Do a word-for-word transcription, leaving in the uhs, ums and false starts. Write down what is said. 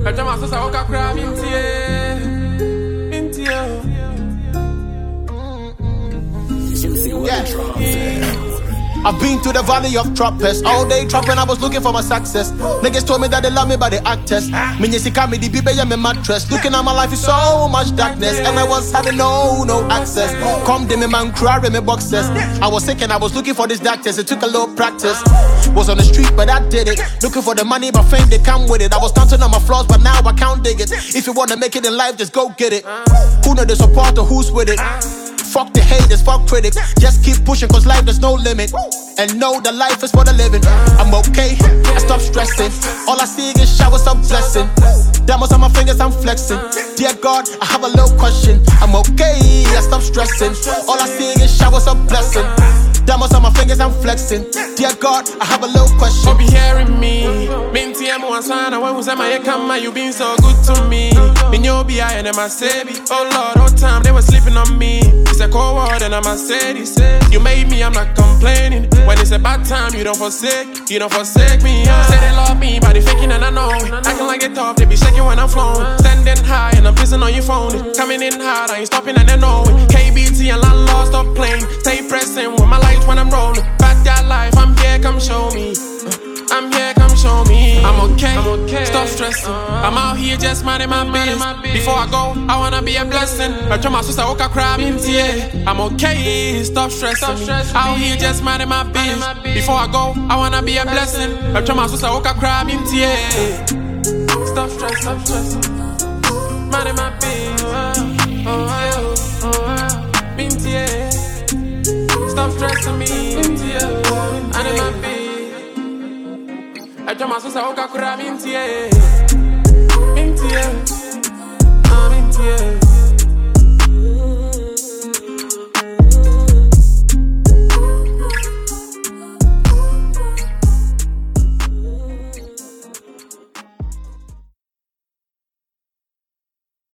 I jam my sister, Oka crab, Intia. Intia. Yeah. I've been to the valley of trappers. All day trapping, I was looking for my success. Niggas told me that they love me, but they act test. Me nyesi kami di bibe ya me mattress. Looking at my life is so much darkness, and I was having no, no access. Come de me man cry me boxes. I was sick and I was looking for this doctors. It took a little practice. Was on the street, but I did it. Looking for the money, but fame they come with it. I was counting on my flaws, but now I can't dig it. If you wanna make it in life, just go get it. Who know the support or who's with it? Fuck the haters, fuck critics. Just keep pushing, cause life there's no limit. And know that life is for the living. I'm okay, I stop stressing. All I see is showers of blessing. Diamonds on my fingers, I'm flexing. Dear God, I have a little question. I'm okay, I stop stressing. All I see is showers of blessing. Diamonds on my fingers, I'm flexing. Dear God, I have a little question. Hope you hearing me. Minty, I'm one son. I want to say my come, you been so good to me. Minyobi, I and my sabi. Oh Lord, all time they were sleeping on me. It's a cold word and I'm a steady. You made me, I'm not complaining. When it's a bad time, you don't forsake. You don't forsake me. Yeah. Say they love me, but they faking and I know it. Acting like it tough, they be shaking when I'm flowing. Standing high and I'm pissing on your phone. Coming in hard, I ain't stopping and they know it. K B T and landlord, stop playing. Stay pressing with my lights when I'm rolling. Back that life, I'm here, come show me. I'm here, come show me. I'm okay, I'm okay. Stop stressing. I'm out here just minding my business. Before I go, I wanna be a blessing. I try my sister, Oka crab in tear. I'm okay, stop stressing. Out here just minding my business. Before I go, I wanna be a blessing. I try my sister, Oka crab in tear. Stop stressing, stop stressing. Minding my business. Oh, oh, oh, oh. In tear. Stop stressing me in tear. I need my business. I try my sister, Oka crab in tear.